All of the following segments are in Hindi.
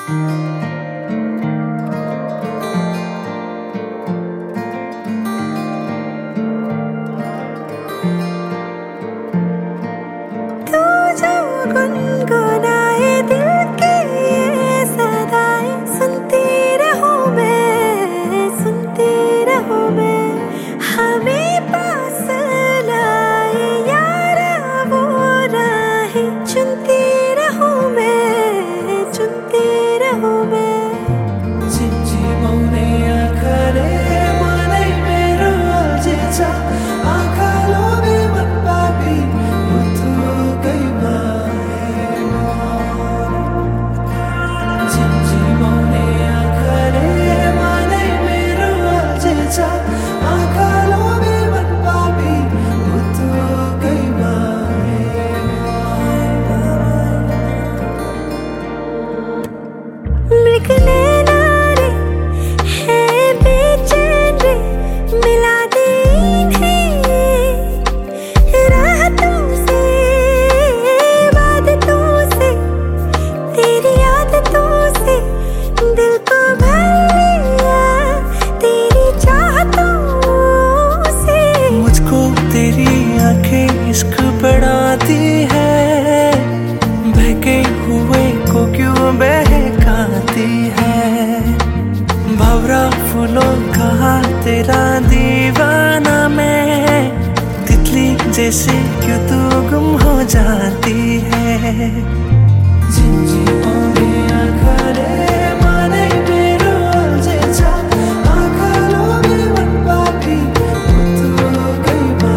गुनगुनाए दिल की ये सदाएं सुनती रहूं मैं हमें पास लाए यार वो राहें चुनती रहूं मैं जिंजी मौने आखरे माने मेरो अल्झेछ आँखालो बे मन पापी मुतुकैमा जिंजी मौने आखरे माने मेरो अल्झेछ आँखालो बे मन पापी मुतुकैमा मृगने नारे है बेचैन रे मिला दे इन्हें राहतों से वादतों से तेरी आदतों से दिल को भर लिया तेरी चाहतों से। मुझको तेरी आंखें इश्क बढ़ाती है बहके हुए को क्यों बहकाती है भंवरा फूलों का तेरा दीवाना मैं तितली जैसे क्यों तू गुम हो जाती है। जिंजी मौने आखरे माने मेरो अल्झेछ आँखालो बे मन पापी मुतुकैमा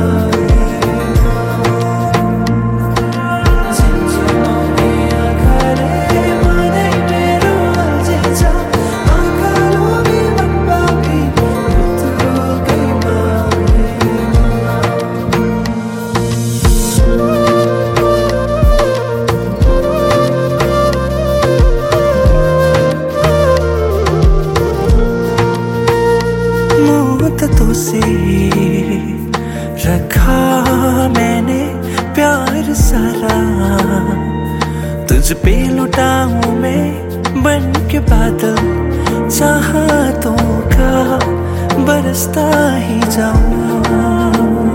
जिंजी मौने आखरे माने मेरो अल्झेछ आँखालो बे मन पापी मुतुकैमा मुद्दतों से रखा मैंने प्यार सारा तुझ पे लुटाऊं मैं बन के बादल चाहतों का बरसता ही जाऊं।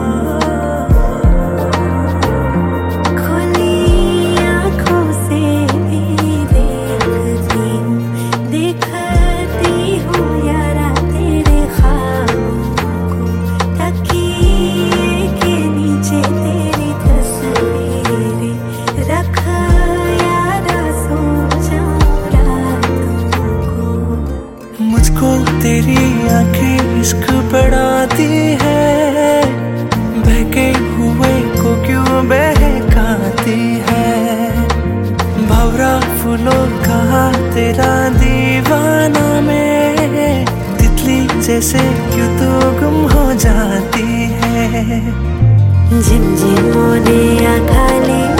मुझको तेरी आंखें इश्क बढ़ाती है बहके हुए को क्यों बहकाती है भंवरा फूलों का तेरा दीवाना मैं तितली जैसे क्यों तू गुम हो जाती है। जिंजी मौने आँखाले